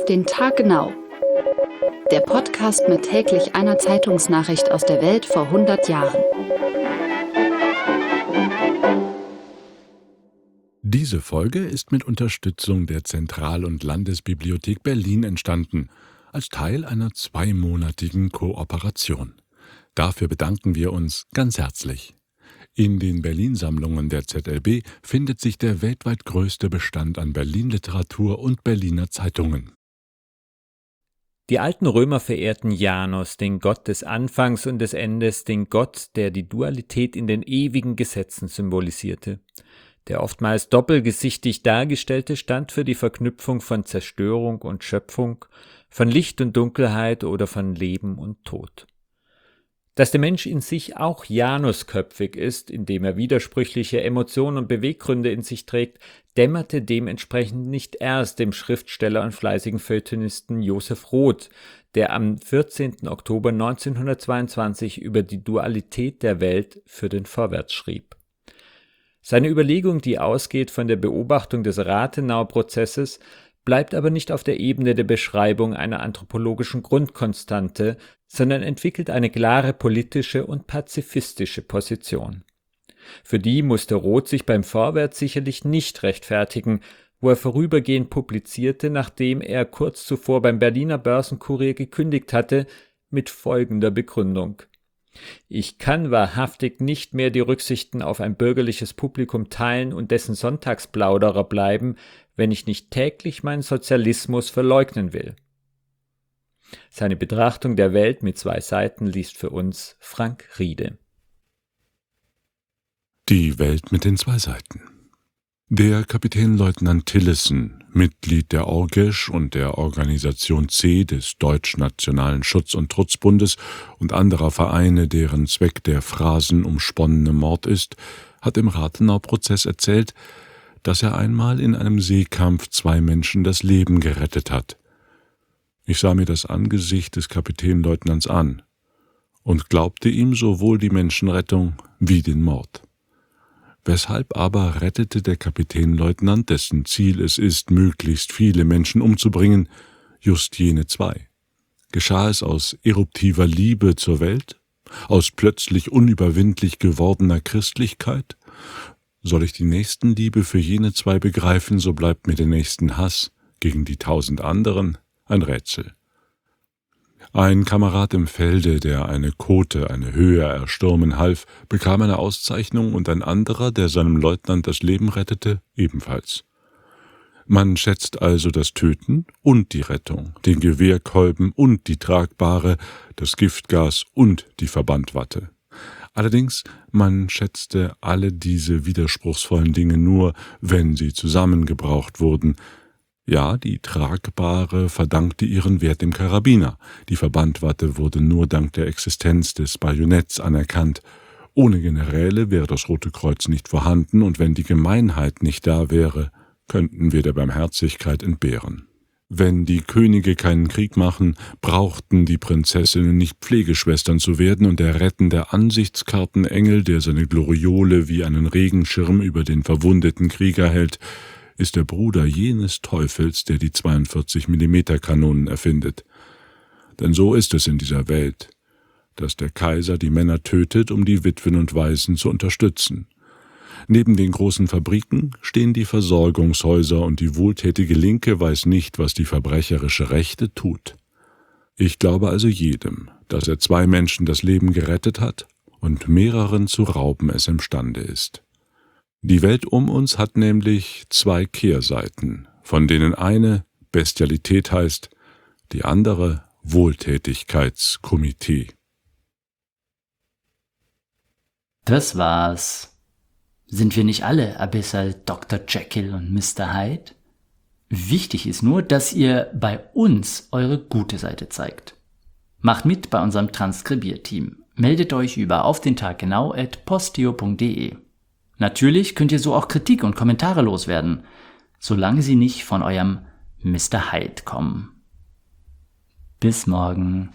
den Tag genau. Der Podcast mit täglich einer Zeitungsnachricht aus der Welt vor 100 Jahren. Diese Folge ist mit Unterstützung der Zentral- und Landesbibliothek Berlin entstanden, als Teil einer 2-monatigen Kooperation. Dafür bedanken wir uns ganz herzlich. In den Berlin-Sammlungen der ZLB findet sich der weltweit größte Bestand an Berlin-Literatur und Berliner Zeitungen. Die alten Römer verehrten Janus, den Gott des Anfangs und des Endes, den Gott, der die Dualität in den ewigen Gesetzen symbolisierte. Der oftmals doppelgesichtig dargestellte stand für die Verknüpfung von Zerstörung und Schöpfung, von Licht und Dunkelheit oder von Leben und Tod. Dass der Mensch in sich auch janusköpfig ist, indem er widersprüchliche Emotionen und Beweggründe in sich trägt, dämmerte dementsprechend nicht erst dem Schriftsteller und fleißigen Feuilletonisten Joseph Roth, der am 14. Oktober 1922 über die Dualität der Welt für den Vorwärts schrieb. Seine Überlegung, die ausgeht von der Beobachtung des Rathenau-Prozesses, bleibt aber nicht auf der Ebene der Beschreibung einer anthropologischen Grundkonstante, sondern entwickelt eine klare politische und pazifistische Position. Für die musste Roth sich beim Vorwärts sicherlich nicht rechtfertigen, wo er vorübergehend publizierte, nachdem er kurz zuvor beim Berliner Börsenkurier gekündigt hatte, mit folgender Begründung: Ich kann wahrhaftig nicht mehr die Rücksichten auf ein bürgerliches Publikum teilen und dessen Sonntagsplauderer bleiben, wenn ich nicht täglich meinen Sozialismus verleugnen will. Seine Betrachtung der Welt mit 2 Seiten liest für uns Frank Riede. Die Welt mit den 2 Seiten. Der Kapitänleutnant Tillessen, Mitglied der Orgesch und der Organisation C des Deutschnationalen Schutz- und Trutzbundes und anderer Vereine, deren Zweck der phrasenumsponnene Mord ist, hat im Rathenau-Prozess erzählt, dass er einmal in einem Seekampf 2 Menschen das Leben gerettet hat. Ich sah mir das Angesicht des Kapitänleutnants an und glaubte ihm sowohl die Menschenrettung wie den Mord. Weshalb aber rettete der Kapitänleutnant, dessen Ziel es ist, möglichst viele Menschen umzubringen, just jene 2? Geschah es aus eruptiver Liebe zur Welt? Aus plötzlich unüberwindlich gewordener Christlichkeit? Soll ich die Nächstenliebe für jene 2 begreifen, so bleibt mir der Nächstenhass gegen die 1000 anderen ein Rätsel. Ein Kamerad im Felde, der eine Kote, eine Höhe erstürmen half, bekam eine Auszeichnung und ein anderer, der seinem Leutnant das Leben rettete, ebenfalls. Man schätzt also das Töten und die Rettung, den Gewehrkolben und die Tragbare, das Giftgas und die Verbandwatte. Allerdings, man schätzte alle diese widerspruchsvollen Dinge nur, wenn sie zusammengebraucht wurden. Ja, die Tragbare verdankte ihren Wert dem Karabiner, die Verbandwatte wurde nur dank der Existenz des Bajonetts anerkannt. Ohne Generäle wäre das Rote Kreuz nicht vorhanden, und wenn die Gemeinheit nicht da wäre, könnten wir der Barmherzigkeit entbehren. Wenn die Könige keinen Krieg machen, brauchten die Prinzessinnen nicht Pflegeschwestern zu werden, und der rettende Ansichtskartenengel, der seine Gloriole wie einen Regenschirm über den verwundeten Krieger hält, ist der Bruder jenes Teufels, der die 42-mm-Kanonen erfindet. Denn so ist es in dieser Welt, dass der Kaiser die Männer tötet, um die Witwen und Waisen zu unterstützen. Neben den großen Fabriken stehen die Versorgungshäuser, und die wohltätige Linke weiß nicht, was die verbrecherische Rechte tut. Ich glaube also jedem, dass er 2 Menschen das Leben gerettet hat und mehreren zu rauben es imstande ist. Die Welt um uns hat nämlich 2 Kehrseiten, von denen eine Bestialität heißt, die andere Wohltätigkeitskomitee. Das war's. Sind wir nicht alle Abyssal Dr. Jekyll und Mr. Hyde? Wichtig ist nur, dass ihr bei uns eure gute Seite zeigt. Macht mit bei unserem Transkribierteam. Meldet euch über aufdentaggenau@posteo.de. Natürlich könnt ihr so auch Kritik und Kommentare loswerden, solange sie nicht von eurem Mr. Hyde kommen. Bis morgen.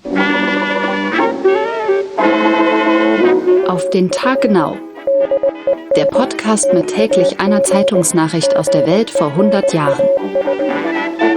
Auf den Tag genau. Der Podcast mit täglich einer Zeitungsnachricht aus der Welt vor 100 Jahren.